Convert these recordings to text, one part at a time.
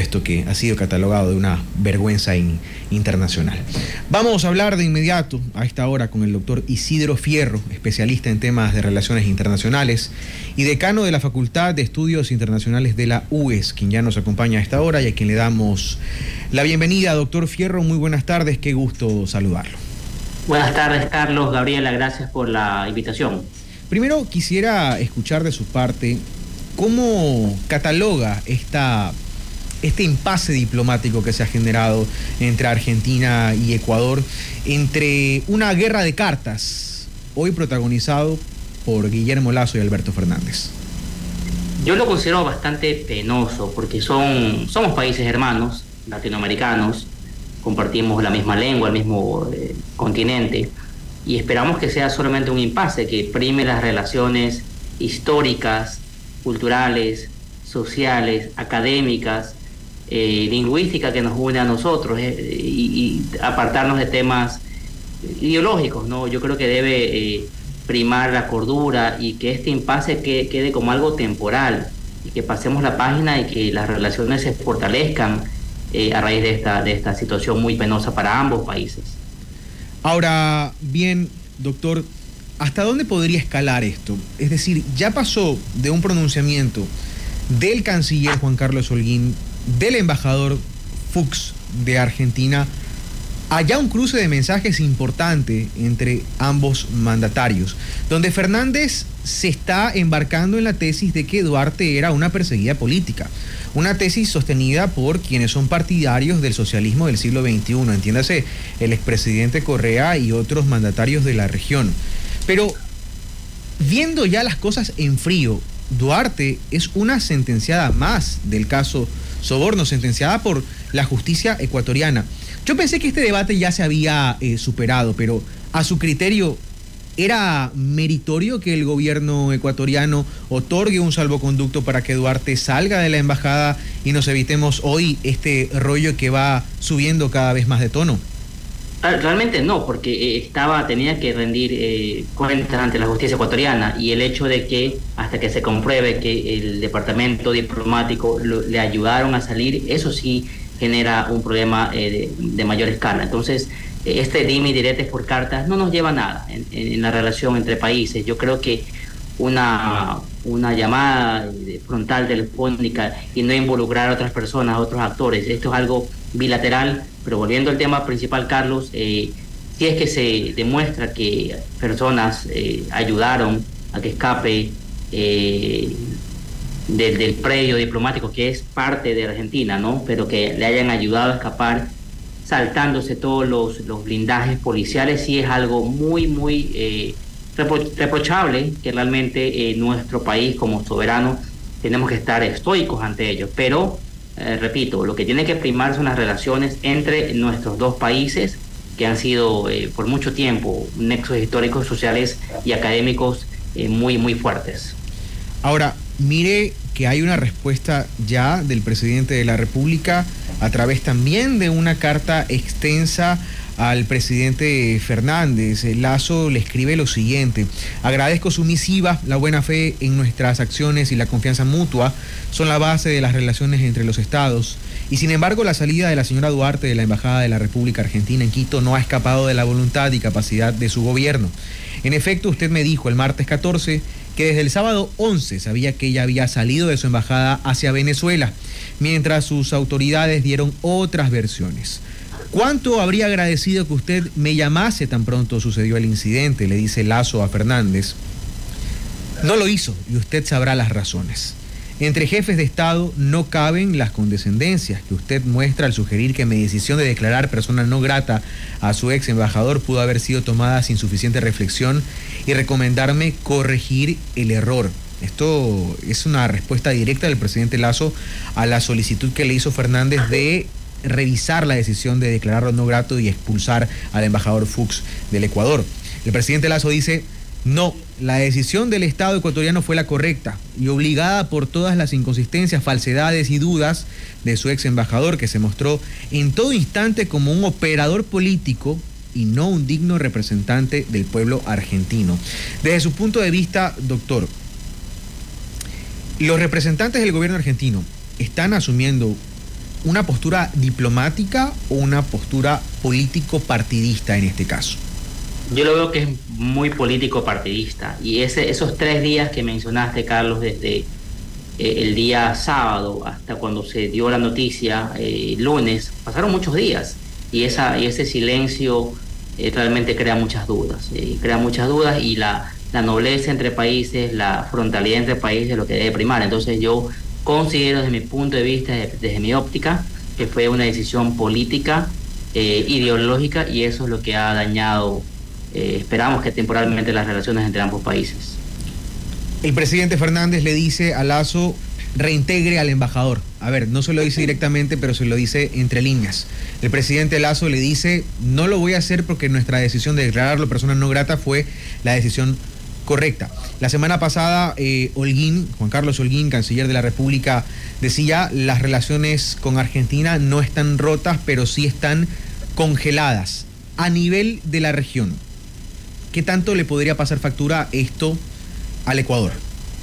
esto que ha sido catalogado de una vergüenza internacional. Vamos a hablar de inmediato a esta hora con el doctor Isidro Fierro, especialista en temas de relaciones internacionales y decano de la Facultad de Estudios Internacionales de la UES, quien ya nos acompaña a esta hora y a quien le damos la bienvenida. Doctor Fierro, muy buenas tardes, qué gusto saludarlo. Buenas tardes, Carlos, Gabriela, gracias por la invitación. Primero quisiera escuchar de su parte cómo cataloga este impasse diplomático que se ha generado entre Argentina y Ecuador, entre una guerra de cartas, hoy protagonizado por Guillermo Lasso y Alberto Fernández. Yo lo considero bastante penoso porque somos países hermanos, latinoamericanos, compartimos la misma lengua, el mismo continente, y esperamos que sea solamente un impasse que prime las relaciones históricas, culturales, sociales, académicas, lingüísticas que nos une a nosotros, y apartarnos de temas ideológicos, ¿no? Yo creo que debe primar la cordura y que este impasse quede como algo temporal y que pasemos la página y que las relaciones se fortalezcan a raíz de esta situación muy penosa para ambos países. Ahora, bien, doctor, ¿hasta dónde podría escalar esto? Es decir, ya pasó de un pronunciamiento del canciller Juan Carlos Holguín, del embajador Fuchs de Argentina, a ya un cruce de mensajes importante entre ambos mandatarios, donde Fernández se está embarcando en la tesis de que Duarte era una perseguida política, una tesis sostenida por quienes son partidarios del socialismo del siglo XXI, entiéndase, el expresidente Correa y otros mandatarios de la región. Pero viendo ya las cosas en frío, Duarte es una sentenciada más del caso Soborno, sentenciada por la justicia ecuatoriana. Yo pensé que este debate ya se había superado, pero a su criterio, ¿era meritorio que el gobierno ecuatoriano otorgue un salvoconducto para que Duarte salga de la embajada y nos evitemos hoy este rollo que va subiendo cada vez más de tono? Realmente no, porque tenía que rendir cuentas ante la justicia ecuatoriana, y el hecho de que hasta que se compruebe que el departamento diplomático le ayudaron a salir, eso sí genera un problema de mayor escala. Entonces, este dime y diretes por cartas no nos lleva a nada en la relación entre países. Yo creo que una llamada frontal telefónica y no involucrar a otras personas, a otros actores, esto es algo bilateral. Pero volviendo al tema principal, Carlos, si es que se demuestra que personas ayudaron a que escape del predio diplomático, que es parte de Argentina, ¿no? Pero que le hayan ayudado a escapar saltándose todos los blindajes policiales, sí es algo muy reprochable, que realmente nuestro país como soberano tenemos que estar estoicos ante ello. Pero repito, lo que tiene que primar son las relaciones entre nuestros dos países, que han sido por mucho tiempo nexos históricos, sociales y académicos muy fuertes. Ahora, mire que hay una respuesta ya del presidente de la República a través también de una carta extensa al presidente Fernández. Lasso le escribe lo siguiente: agradezco su misiva, la buena fe en nuestras acciones y la confianza mutua son la base de las relaciones entre los estados, y sin embargo la salida de la señora Duarte de la Embajada de la República Argentina en Quito no ha escapado de la voluntad y capacidad de su gobierno. En efecto, usted me dijo el martes 14 que desde el sábado 11 sabía que ella había salido de su embajada hacia Venezuela, mientras sus autoridades dieron otras versiones. ¿Cuánto habría agradecido que usted me llamase tan pronto sucedió el incidente?, le dice Lasso a Fernández. No lo hizo y usted sabrá las razones. Entre jefes de Estado no caben las condescendencias que usted muestra al sugerir que mi decisión de declarar persona no grata a su ex embajador pudo haber sido tomada sin suficiente reflexión y recomendarme corregir el error. Esto es una respuesta directa del presidente Lasso a la solicitud que le hizo Fernández de revisar la decisión de declararlo no grato y expulsar al embajador Fuchs del Ecuador. El presidente Lasso dice: no, la decisión del Estado ecuatoriano fue la correcta y obligada por todas las inconsistencias, falsedades y dudas de su ex embajador, que se mostró en todo instante como un operador político y no un digno representante del pueblo argentino. Desde su punto de vista, doctor, ¿los representantes del gobierno argentino están asumiendo una postura diplomática o una postura político-partidista en este caso? Yo lo veo que es muy político-partidista, y esos 3 días que mencionaste, Carlos, desde el día sábado hasta cuando se dio la noticia lunes, pasaron muchos días, y ese silencio realmente crea muchas dudas, y la nobleza entre países, la frontalidad entre países es lo que debe primar. Entonces yo considero desde mi punto de vista, desde mi óptica, que fue una decisión política, ideológica, y eso es lo que ha dañado, esperamos que temporalmente, las relaciones entre ambos países. El presidente Fernández le dice a Lasso: reintegre al embajador. A ver, no se lo dice directamente, pero se lo dice entre líneas. El presidente Lasso le dice: no lo voy a hacer porque nuestra decisión de declararlo persona no grata fue la decisión correcta. La semana pasada, Juan Carlos Holguín, canciller de la República, decía: las relaciones con Argentina no están rotas, pero sí están congeladas a nivel de la región. ¿Qué tanto le podría pasar factura esto al Ecuador?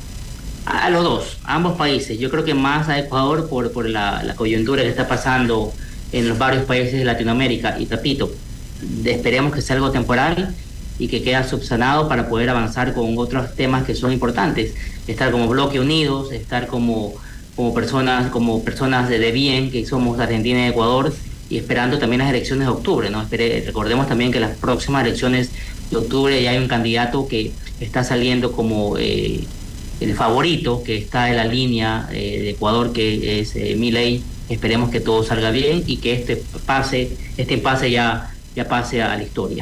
A los dos, a ambos países. Yo creo que más a Ecuador por la coyuntura que está pasando en los varios países de Latinoamérica. Y repito, esperemos que sea algo temporal y que quede subsanado para poder avanzar con otros temas que son importantes. Estar como bloque unidos, estar como personas de bien que somos Argentina y Ecuador, y esperando también las elecciones de octubre, ¿no? Recordemos también que las próximas elecciones de octubre ya hay un candidato que está saliendo como el favorito, que está en la línea de Ecuador, que es Milei. Esperemos que todo salga bien y que este impasse ya pase a la historia.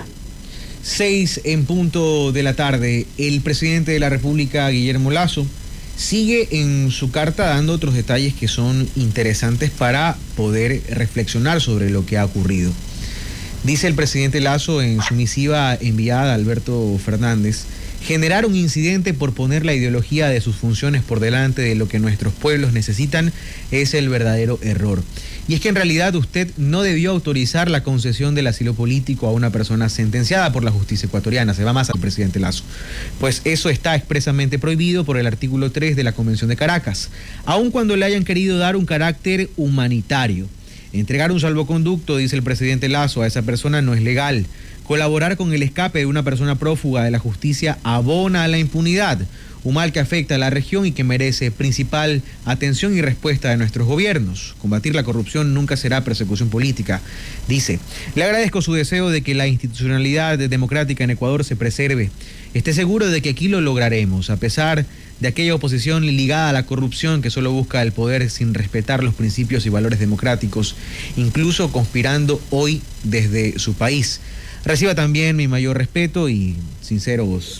6 en punto de la tarde. El presidente de la República, Guillermo Lasso, sigue en su carta dando otros detalles que son interesantes para poder reflexionar sobre lo que ha ocurrido. Dice el presidente Lasso en su misiva enviada a Alberto Fernández: generar un incidente por poner la ideología de sus funciones por delante de lo que nuestros pueblos necesitan es el verdadero error. Y es que en realidad usted no debió autorizar la concesión del asilo político a una persona sentenciada por la justicia ecuatoriana. Se va más al presidente Lasso. Pues eso está expresamente prohibido por el artículo 3 de la Convención de Caracas, aun cuando le hayan querido dar un carácter humanitario. Entregar un salvoconducto, dice el presidente Lasso, a esa persona no es legal. Colaborar con el escape de una persona prófuga de la justicia abona a la impunidad, un mal que afecta a la región y que merece principal atención y respuesta de nuestros gobiernos. Combatir la corrupción nunca será persecución política. Dice: le agradezco su deseo de que la institucionalidad democrática en Ecuador se preserve. Esté seguro de que aquí lo lograremos, a pesar de aquella oposición ligada a la corrupción que solo busca el poder sin respetar los principios y valores democráticos, incluso conspirando hoy desde su país. Reciba también mi mayor respeto y sinceras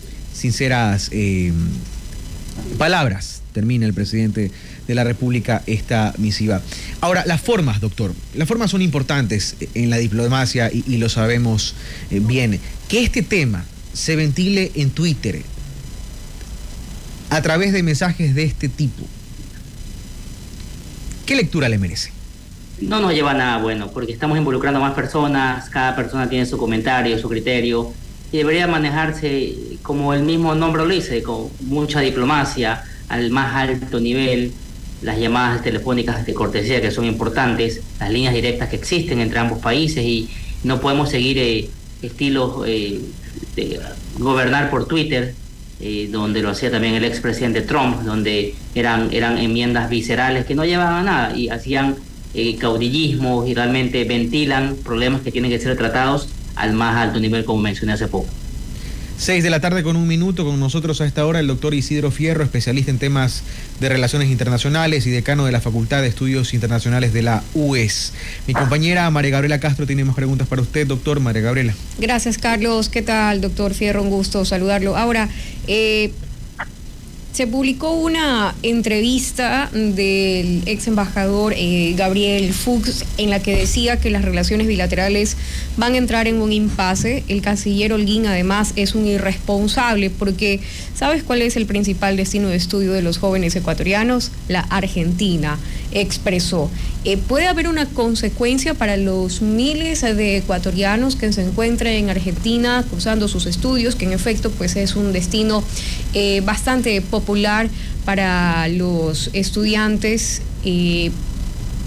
palabras. Termina el presidente de la República esta misiva. Ahora, las formas, doctor. Las formas son importantes en la diplomacia y lo sabemos bien. Que este tema se ventile en Twitter a través de mensajes de este tipo, ¿qué lectura le merece? No nos lleva a nada bueno, porque estamos involucrando a más personas, cada persona tiene su comentario, su criterio, y debería manejarse, como el mismo nombre lo dice, con mucha diplomacia, al más alto nivel, las llamadas telefónicas de cortesía que son importantes, las líneas directas que existen entre ambos países, y no podemos seguir estilos de gobernar por Twitter, donde lo hacía también el expresidente Trump, donde eran enmiendas viscerales que no llevaban a nada y hacían caudillismo y realmente ventilan problemas que tienen que ser tratados al más alto nivel, como mencioné hace poco. 6 de la tarde con 1 minuto, con nosotros a esta hora el doctor Isidro Fierro, especialista en temas de relaciones internacionales y decano de la Facultad de Estudios Internacionales de la UES. Mi compañera María Gabriela Castro tiene más preguntas para usted, doctor. María Gabriela. Gracias, Carlos. ¿Qué tal, doctor Fierro? Un gusto saludarlo. Ahora, se publicó una entrevista del ex embajador Gabriel Fuchs en la que decía que las relaciones bilaterales van a entrar en un impasse. El canciller Holguín además es un irresponsable porque ¿sabes cuál es el principal destino de estudio de los jóvenes ecuatorianos? La Argentina, expresó. ¿Puede haber una consecuencia para los miles de ecuatorianos que se encuentran en Argentina cursando sus estudios, que en efecto pues es un destino bastante popular para los estudiantes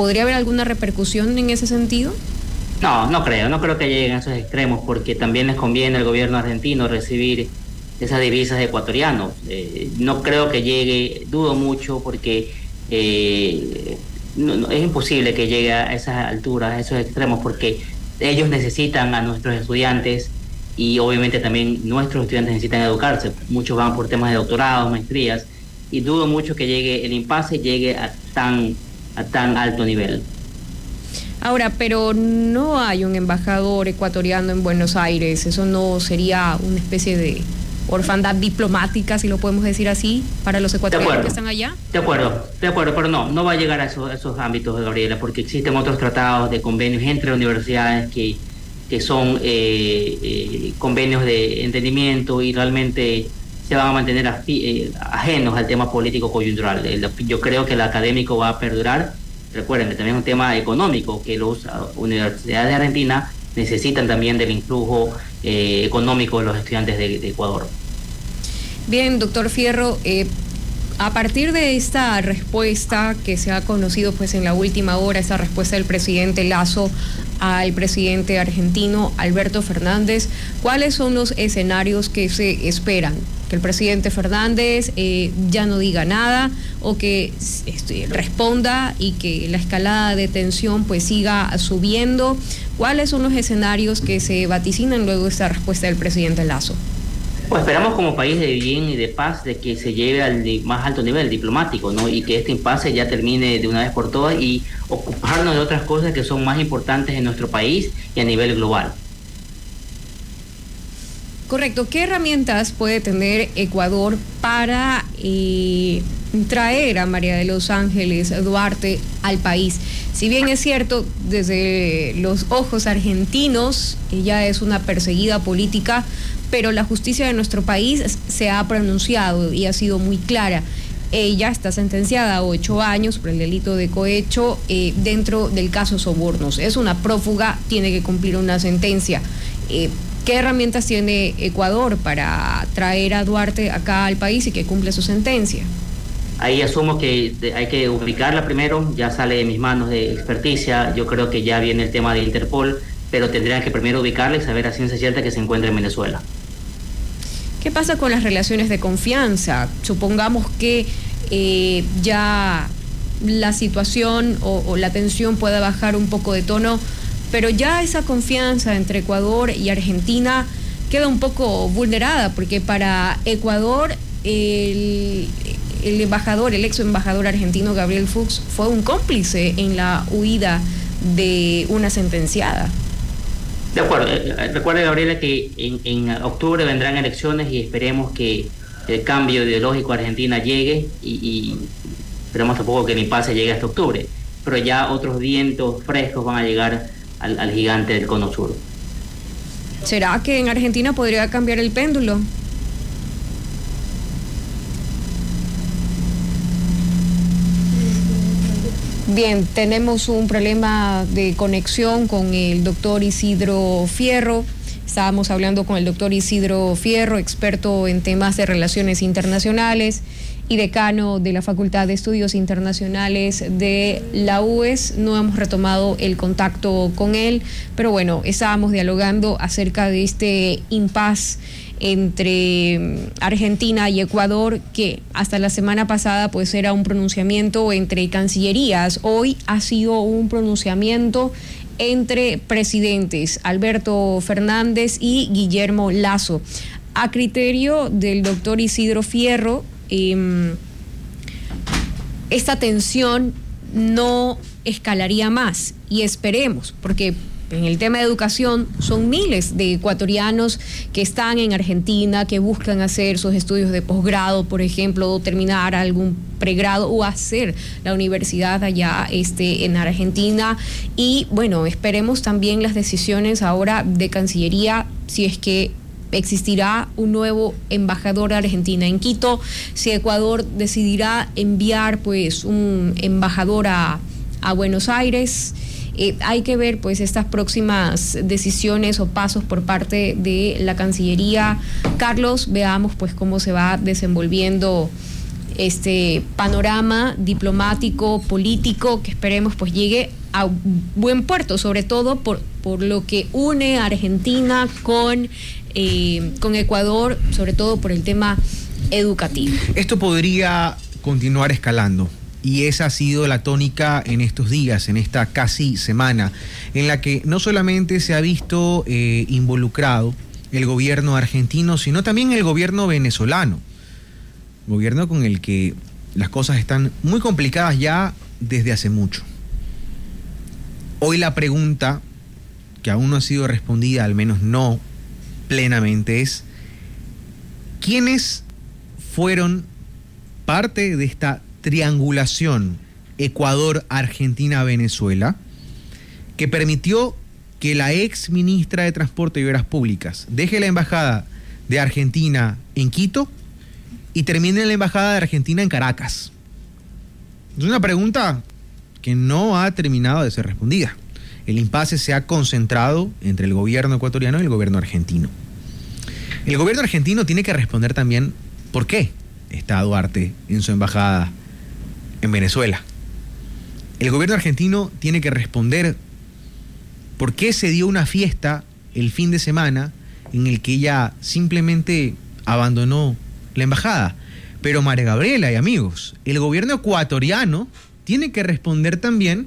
¿Podría haber alguna repercusión en ese sentido? No creo que lleguen a esos extremos, porque también les conviene al gobierno argentino recibir esas divisas de ecuatorianos. No creo que llegue, dudo mucho, porque es imposible que llegue a esas alturas, a esos extremos, porque ellos necesitan a nuestros estudiantes, y obviamente también nuestros estudiantes necesitan educarse. Muchos van por temas de doctorados, maestrías, y dudo mucho que llegue el impasse, llegue a tan alto nivel. Ahora, pero no hay un embajador ecuatoriano en Buenos Aires. ¿Eso no sería una especie de orfandad diplomática, si lo podemos decir así, para los ecuatorianos que están allá? De acuerdo, pero no va a llegar a esos ámbitos, Gabriela, porque existen otros tratados de convenios entre universidades que son convenios de entendimiento, y realmente se van a mantener ajenos al tema político coyuntural. Yo creo que el académico va a perdurar. Recuerden que también es un tema económico, que las universidades de Argentina necesitan también del influjo económico de los estudiantes de Ecuador. Bien, doctor Fierro, a partir de esta respuesta que se ha conocido pues en la última hora, esta respuesta del presidente Lasso al presidente argentino Alberto Fernández, ¿cuáles son los escenarios que se esperan? ¿Que el presidente Fernández ya no diga nada, o que responda y que la escalada de tensión pues siga subiendo? ¿Cuáles son los escenarios que se vaticinan luego de esta respuesta del presidente Lasso? Pues esperamos, como país de bien y de paz, de que se lleve al más alto nivel diplomático, ¿no? Y que este impasse ya termine de una vez por todas, y ocuparnos de otras cosas que son más importantes en nuestro país y a nivel global. Correcto. ¿Qué herramientas puede tener Ecuador para traer a María de los Ángeles Duarte al país? Si bien es cierto, desde los ojos argentinos, ella es una perseguida política, pero la justicia de nuestro país se ha pronunciado y ha sido muy clara. Ella está sentenciada a 8 años por el delito de cohecho dentro del caso Sobornos. Es una prófuga, tiene que cumplir una sentencia. ¿Qué herramientas tiene Ecuador para traer a Duarte acá al país y que cumpla su sentencia? Ahí asumo que hay que ubicarla primero, ya sale de mis manos de experticia. Yo creo que ya viene el tema de Interpol, pero tendrían que primero ubicarla y saber a ciencia cierta que se encuentra en Venezuela. ¿Qué pasa con las relaciones de confianza? Supongamos que ya la situación o la tensión pueda bajar un poco de tono, pero ya esa confianza entre Ecuador y Argentina queda un poco vulnerada, porque para Ecuador el ex embajador argentino Gabriel Fuchs fue un cómplice en la huida de una sentenciada. De acuerdo. Recuerde, Gabriela, que en octubre vendrán elecciones, y esperemos que el cambio ideológico a Argentina llegue, y esperemos tampoco que el impasse llegue hasta octubre, pero ya otros vientos frescos van a llegar al gigante del cono sur. ¿Será que en Argentina podría cambiar el péndulo? Bien, tenemos un problema de conexión con el doctor Isidro Fierro. Estábamos hablando con el doctor Isidro Fierro, experto en temas de relaciones internacionales y decano de la Facultad de Estudios Internacionales de la UES. No hemos retomado el contacto con él, pero bueno, estábamos dialogando acerca de este impasse entre Argentina y Ecuador, que hasta la semana pasada pues era un pronunciamiento entre cancillerías. Hoy ha sido un pronunciamiento entre presidentes, Alberto Fernández y Guillermo Lasso. A criterio del doctor Isidro Fierro, esta tensión no escalaría más, y esperemos, porque en el tema de educación son miles de ecuatorianos que están en Argentina, que buscan hacer sus estudios de posgrado, por ejemplo, o terminar algún pregrado o hacer la universidad allá en Argentina. Y bueno, esperemos también las decisiones ahora de Cancillería, si es que existirá un nuevo embajador de Argentina en Quito, si Ecuador decidirá enviar pues un embajador a Buenos Aires. Hay que ver pues estas próximas decisiones o pasos por parte de la Cancillería. Carlos, veamos pues cómo se va desenvolviendo este panorama diplomático, político, que esperemos pues llegue a buen puerto, sobre todo por lo que une a Argentina con Ecuador, sobre todo por el tema educativo. Esto podría continuar escalando, y esa ha sido la tónica en estos días, en esta casi semana, en la que no solamente se ha visto involucrado el gobierno argentino, sino también el gobierno venezolano, gobierno con el que las cosas están muy complicadas ya desde hace mucho. Hoy la pregunta, que aún no ha sido respondida, al menos no plenamente, es: ¿quiénes fueron parte de esta triangulación Ecuador, Argentina, Venezuela, que permitió que la ex ministra de Transporte y Obras Públicas deje la embajada de Argentina en Quito y termine en la embajada de Argentina en Caracas? Es una pregunta que no ha terminado de ser respondida. El impasse se ha concentrado entre el gobierno ecuatoriano y el gobierno argentino. El gobierno argentino tiene que responder también por qué está Duarte en su embajada en Venezuela. El gobierno argentino tiene que responder por qué se dio una fiesta el fin de semana en el que ella simplemente abandonó la embajada. Pero María Gabriela y amigos, el gobierno ecuatoriano tiene que responder también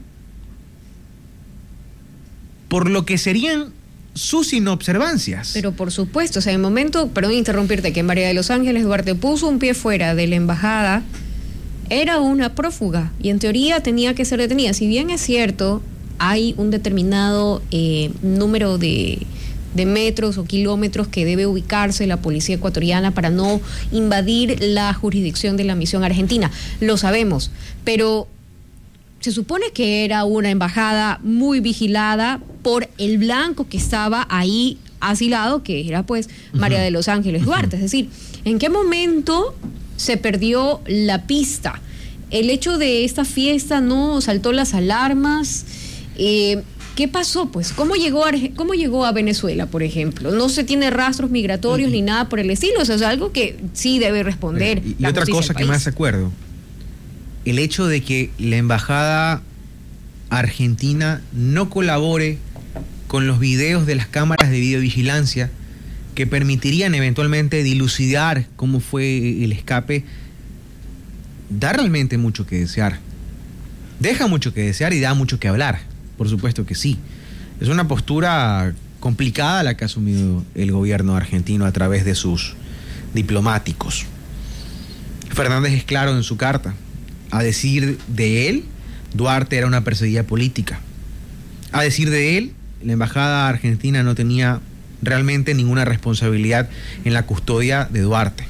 por lo que serían sus inobservancias. Pero por supuesto, o sea, en el momento, perdón interrumpirte, que María de los Ángeles Duarte puso un pie fuera de la embajada, era una prófuga y en teoría tenía que ser detenida. Si bien es cierto, hay un determinado número de metros o kilómetros que debe ubicarse la policía ecuatoriana para no invadir la jurisdicción de la misión argentina, lo sabemos, pero se supone que era una embajada muy vigilada por el blanco que estaba ahí asilado, que era pues María de los Ángeles Duarte. Es decir, ¿en qué momento se perdió la pista? El hecho de esta fiesta no saltó las alarmas. ¿Qué pasó? Pues, ¿cómo llegó a Venezuela, por ejemplo? No se tiene rastros migratorios ni nada por el estilo. O sea, es algo que sí debe responder. Y otra cosa que me hace acuerdo, el hecho de que la embajada argentina no colabore con los videos de las cámaras de videovigilancia que permitirían eventualmente dilucidar cómo fue el escape, da realmente mucho que desear. Deja mucho que desear y da mucho que hablar. Por supuesto que sí. Es una postura complicada la que ha asumido el gobierno argentino a través de sus diplomáticos. Fernández es claro en su carta. A decir de él, Duarte era una perseguida política. A decir de él, la embajada argentina no tenía realmente ninguna responsabilidad en la custodia de Duarte.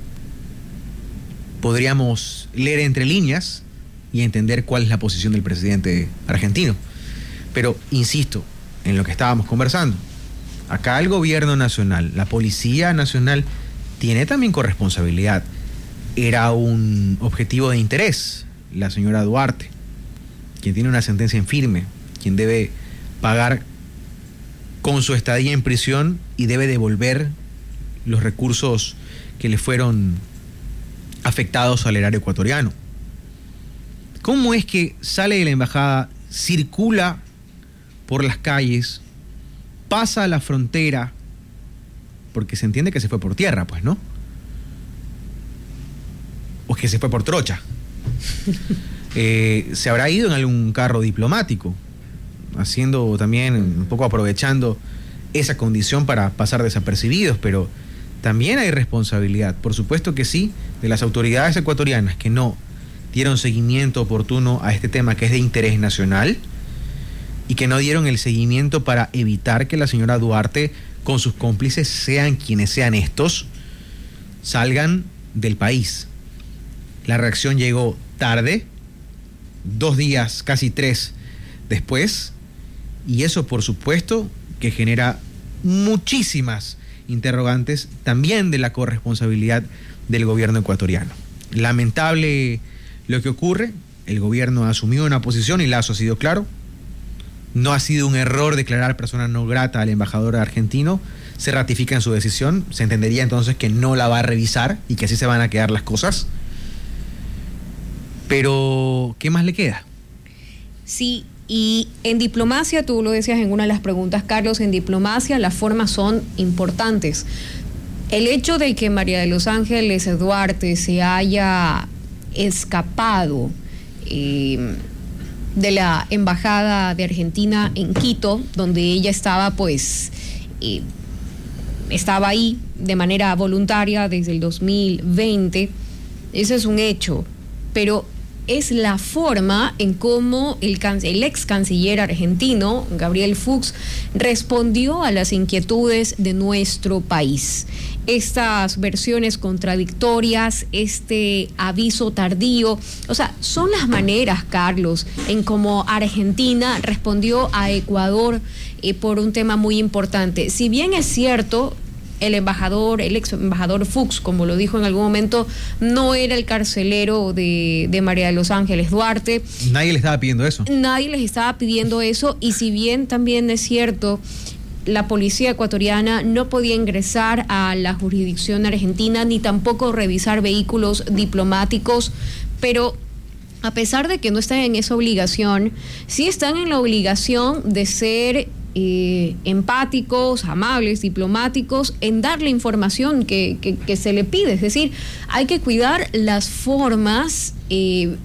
Podríamos leer entre líneas y entender cuál es la posición del presidente argentino. Pero insisto en lo que estábamos conversando. Acá el gobierno nacional, la Policía Nacional, tiene también corresponsabilidad. Era un objetivo de interés la señora Duarte, quien tiene una sentencia en firme, quien debe pagar con su estadía en prisión y debe devolver los recursos que le fueron afectados al erario ecuatoriano. ¿Cómo es que sale de la embajada, circula por las calles, pasa a la frontera, porque se entiende que se fue por tierra, pues, ¿no? O que se fue por trocha. Se habrá ido en algún carro diplomático, haciendo también, un poco aprovechando esa condición para pasar desapercibidos, pero también hay responsabilidad, por supuesto que sí, de las autoridades ecuatorianas que no dieron seguimiento oportuno a este tema que es de interés nacional y que no dieron el seguimiento para evitar que la señora Duarte con sus cómplices, sean quienes sean estos, salgan del país. La reacción llegó tarde, 2 días, casi 3 después, y eso por supuesto que genera muchísimas interrogantes también de la corresponsabilidad del gobierno ecuatoriano. Lamentable lo que ocurre, el gobierno ha asumido una posición y Lazo ha sido claro, no ha sido un error declarar persona no grata al embajador argentino, se ratifica en su decisión, se entendería entonces que no la va a revisar y que así se van a quedar las cosas. Pero, ¿qué más le queda? Sí, y en diplomacia, tú lo decías en una de las preguntas, Carlos, en diplomacia las formas son importantes. El hecho de que María de los Ángeles Duarte se haya escapado de la embajada de Argentina en Quito, donde ella estaba, estaba ahí de manera voluntaria desde el 2020, eso es un hecho, pero es la forma en cómo el ex canciller argentino, Gabriel Fuchs, respondió a las inquietudes de nuestro país. Estas versiones contradictorias, este aviso tardío, o sea, son las maneras, Carlos, en cómo Argentina respondió a Ecuador por un tema muy importante. Si bien es cierto, el ex embajador Fuchs, como lo dijo en algún momento, no era el carcelero de María de los Ángeles Duarte. Nadie le estaba pidiendo eso. Nadie les estaba pidiendo eso, y si bien también es cierto, la policía ecuatoriana no podía ingresar a la jurisdicción argentina ni tampoco revisar vehículos diplomáticos, pero a pesar de que no están en esa obligación, sí están en la obligación de ser empáticos, amables, diplomáticos, en dar la información que se le pide. Es decir, hay que cuidar las formas en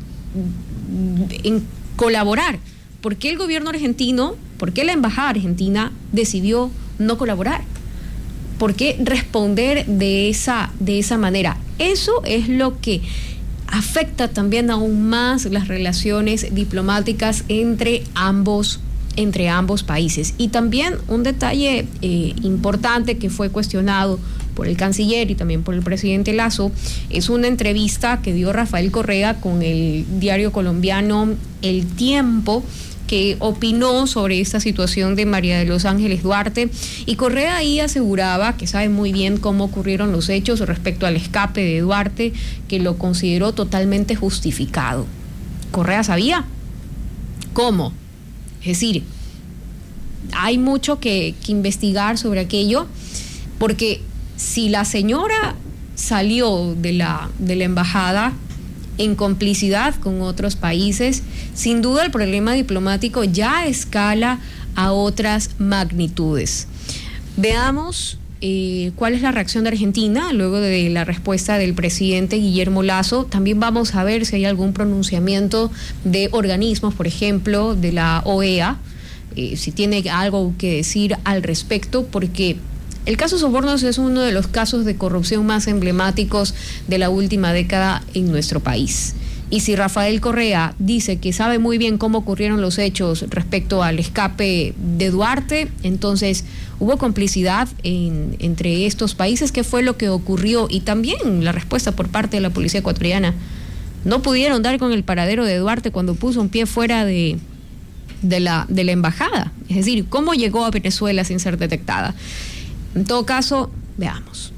colaborar. ¿Por qué el gobierno argentino, por qué la embajada argentina decidió no colaborar? ¿Por qué responder de esa manera? Eso es lo que afecta también aún más las relaciones diplomáticas entre ambos países. Y también un detalle importante que fue cuestionado por el canciller y también por el presidente Lasso, es una entrevista que dio Rafael Correa con el diario colombiano El Tiempo, que opinó sobre esta situación de María de los Ángeles Duarte, y Correa ahí aseguraba que sabe muy bien cómo ocurrieron los hechos respecto al escape de Duarte, que lo consideró totalmente justificado. ¿Correa sabía? ¿Cómo? Es decir, hay mucho que investigar sobre aquello, porque si la señora salió de la embajada en complicidad con otros países, sin duda el problema diplomático ya escala a otras magnitudes. Veamos cuál es la reacción de Argentina luego de la respuesta del presidente Guillermo Lasso. También vamos a ver si hay algún pronunciamiento de organismos, por ejemplo, de la OEA, si tiene algo que decir al respecto, porque el caso Sobornos es uno de los casos de corrupción más emblemáticos de la última década en nuestro país. Y si Rafael Correa dice que sabe muy bien cómo ocurrieron los hechos respecto al escape de Duarte, entonces hubo complicidad entre estos países. ¿Qué fue lo que ocurrió? Y también la respuesta por parte de la policía ecuatoriana. No pudieron dar con el paradero de Duarte cuando puso un pie fuera de la embajada. Es decir, ¿cómo llegó a Venezuela sin ser detectada? En todo caso, veamos.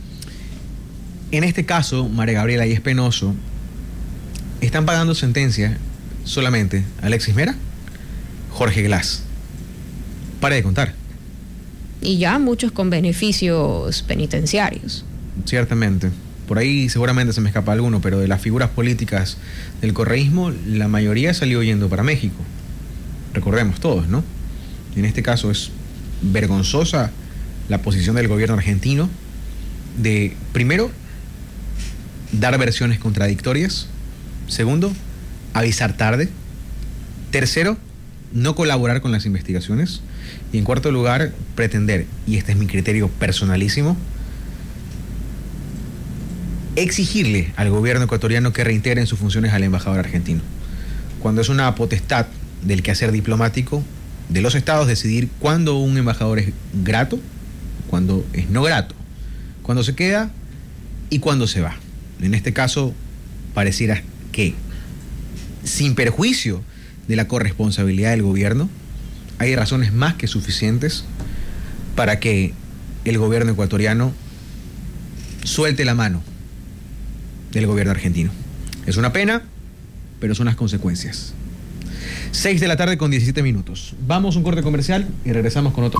En este caso, María Gabriela, y es penoso, están pagando sentencia solamente Alexis Mera, Jorge Glass. Para de contar. Y ya muchos con beneficios penitenciarios. Ciertamente. Por ahí seguramente se me escapa alguno, pero de las figuras políticas del correísmo, la mayoría salió yendo para México. Recordemos todos, ¿no? En este caso es vergonzosa la posición del gobierno argentino de, primero, dar versiones contradictorias. Segundo, avisar tarde. Tercero, no colaborar con las investigaciones. Y en cuarto lugar, pretender, y este es mi criterio personalísimo, exigirle al gobierno ecuatoriano que reintegre en sus funciones al embajador argentino, cuando es una potestad del quehacer diplomático de los estados decidir cuándo un embajador es grato, cuándo es no grato, cuándo se queda y cuándo se va. En este caso, pareciera que, sin perjuicio de la corresponsabilidad del gobierno, hay razones más que suficientes para que el gobierno ecuatoriano suelte la mano del gobierno argentino. Es una pena, pero son las consecuencias. 6 de la tarde con 17 minutos. Vamos a un corte comercial y regresamos con otro.